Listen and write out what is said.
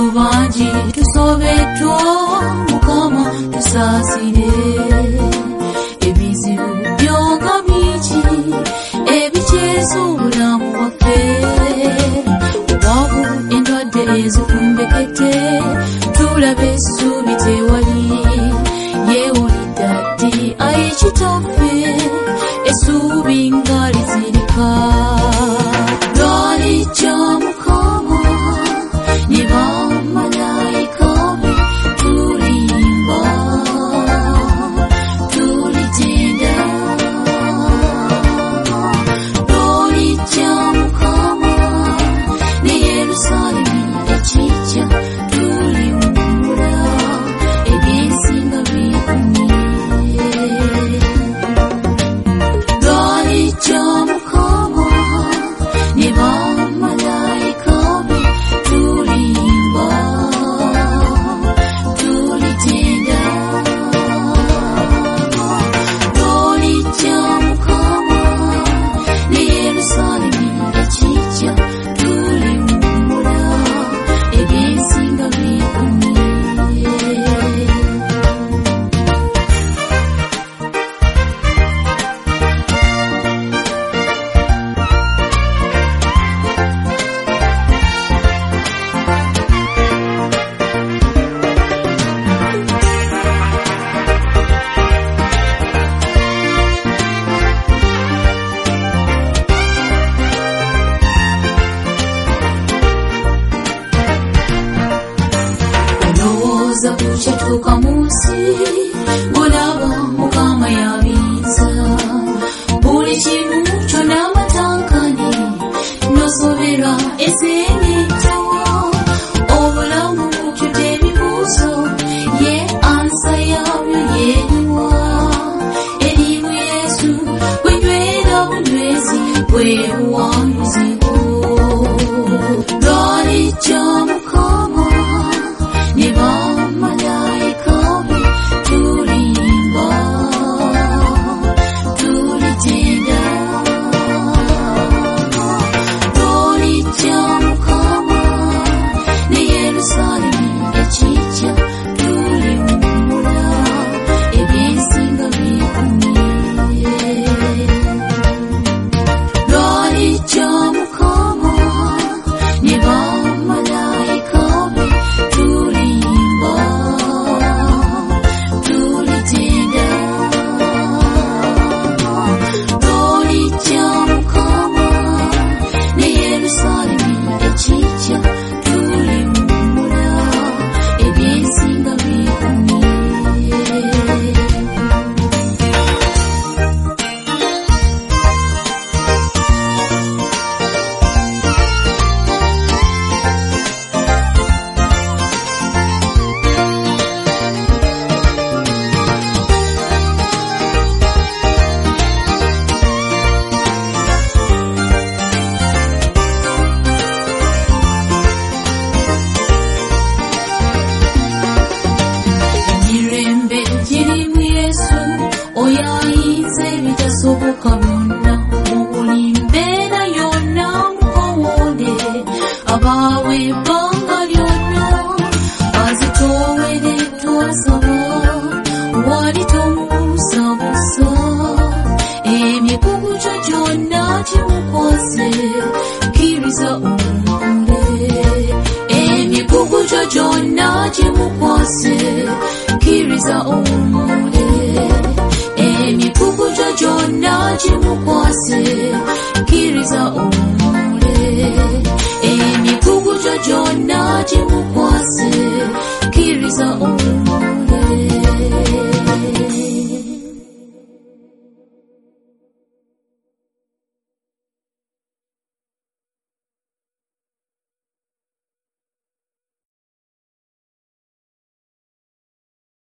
Tubanji tusobetwa mukama tusasire ebizibu byonga biki ebichezo obulamu bwaffe obwavu endwadde ezikumbekete tulabe essuubi tewali yeewulidde ati ayekitaffe essuubi nga lizirika lwalijja mukama ne bamalayika be tulimba tulitenda lwalijja mukama ne Yerusalemu ekijja tuliwummula ebyensinga bikumye lwalijja mukama ne bamalayika be tulimba tulitenda lwalijja mukama ne Yerusalemu ekijja tuliwummula ebyensinga bikumye olowooza kukyatuuka mu nsi olaba mukama yabiyinza buli kimu kyonna amatankane nosoberwa ezeneetawa obulamu bujjudde ebibuuzo ye ansa yabyo yeeriwa erimu Yesu bwenywera bunywezi bwebuwanguzi bwo lwalijja mukama ne bamalayika be tulimba tulitenda lwalijja mukama ne Yerusalemu ekijja tuliwummula ebyensinga bikumye lwalijja mukama ne bamalayika be tulimba tulitenda lwalijja mukama ne Yerusalemu ekijja tuliwummula ebyensinga bikumye emirembe girimu Yesu oyo ayinza ebitasoboka byonna mu buli mbeera yonna mukowole abaawe ebbanga lyonna azitoowere twasaba wali tomubuusabuusa emikugu gyo gyonna gimukwase kkiriza omuwummule emikugu gyo gyonna gimukwase kkiriza omuwummule emikugu gyo gyonna gimukwase kkiriza omuwummule